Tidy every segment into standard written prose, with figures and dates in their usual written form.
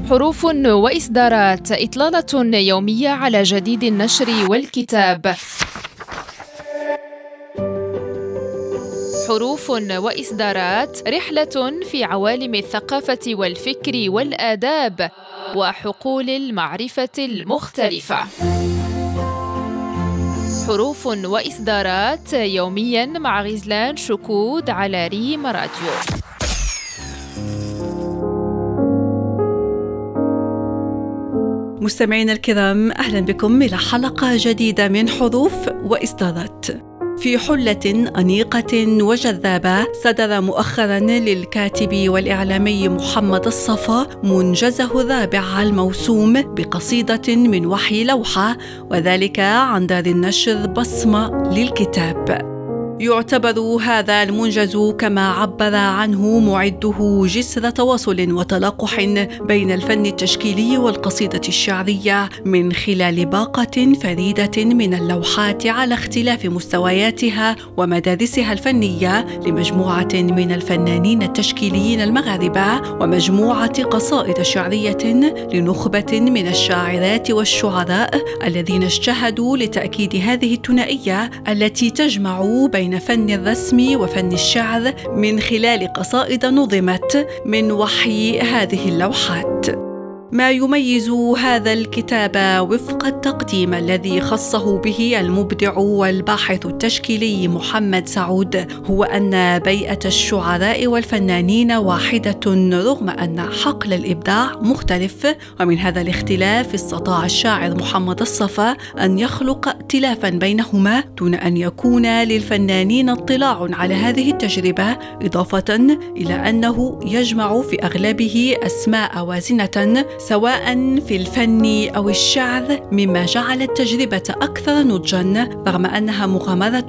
حروف وإصدارات، إطلالة يومية على جديد النشر والكتاب. حروف وإصدارات، رحلة في عوالم الثقافة والفكر والآداب وحقول المعرفة المختلفة. حروف وإصدارات يومياً مع غزلان شكود على ريم راديو. مستمعينا الكرام، أهلا بكم إلى حلقة جديدة من حروف وإصدارات. في حلة أنيقة وجذابة صدر مؤخرا للكاتب والإعلامي محمد الصفا منجزه الرابع الموسوم بقصيدة من وحي لوحة، وذلك عن دار النشر بصمة للكتاب. يعتبر هذا المنجز كما عبر عنه معده جسر تواصل وتلاقح بين الفن التشكيلي والقصيدة الشعرية من خلال باقة فريدة من اللوحات على اختلاف مستوياتها ومدارسها الفنية لمجموعة من الفنانين التشكيليين المغاربة، ومجموعة قصائد شعرية لنخبة من الشاعرات والشعراء الذين اجتهدوا لتأكيد هذه الثنائية التي تجمع بين فن الرسم وفن الشعر من خلال قصائد نظمت من وحي هذه اللوحات. ما يميز هذا الكتاب وفق التقديم الذي خصه به المبدع والباحث التشكيلي محمد سعود هو أن بيئة الشعراء والفنانين واحدة رغم أن حقل الإبداع مختلف، ومن هذا الاختلاف استطاع الشاعر محمد الصفا أن يخلق ائتلافا بينهما دون أن يكون للفنانين اطلاع على هذه التجربة، إضافة إلى أنه يجمع في أغلبه أسماء وازنة سواء في الفن أو الشعر، مما جعل التجربة أكثر نضجاً رغم أنها مغامرة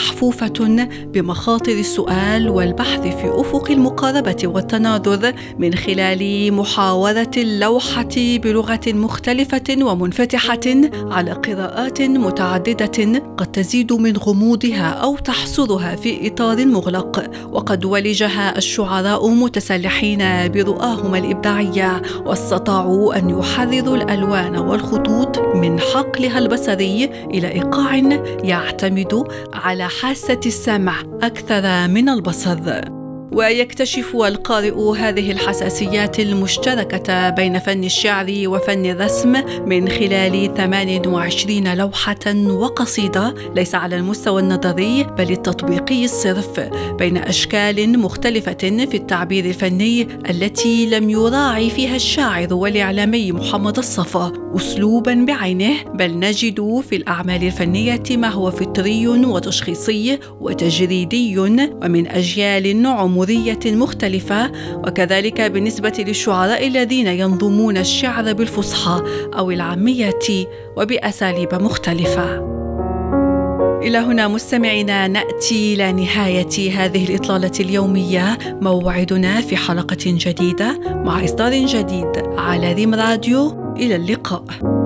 محفوفة بمخاطر السؤال والبحث في أفق المقاربة والتناظر من خلال محاورة اللوحة بلغة مختلفة ومنفتحة على قراءات متعددة قد تزيد من غموضها أو تحصرها في إطار مغلق. وقد ولجها الشعراء متسلحين برؤاهم الإبداعية، واستطاعوا أن يحرروا الألوان والخطوط من حقلها البصري إلى إيقاع يعتمد على حاسة السمع أكثر من البصر. ويكتشف القارئ هذه الحساسيات المشتركة بين فن الشعر وفن الرسم من خلال 28 لوحة وقصيدة ليس على المستوى النظري بل التطبيقي الصرف، بين أشكال مختلفة في التعبير الفني التي لم يراعي فيها الشاعر والإعلامي محمد الصفا أسلوبا بعينه، بل نجد في الأعمال الفنية ما هو فطري وتشخيصي وتجريدي ومن أجيال عمرية مختلفة، وكذلك بالنسبة للشعراء الذين ينظمون الشعر بالفصحى أو العامية وبأساليب مختلفة. إلى هنا مستمعينا نأتي إلى نهاية هذه الإطلالة اليومية، موعدنا في حلقة جديدة مع إصدار جديد على ريم راديو. إلى اللقاء.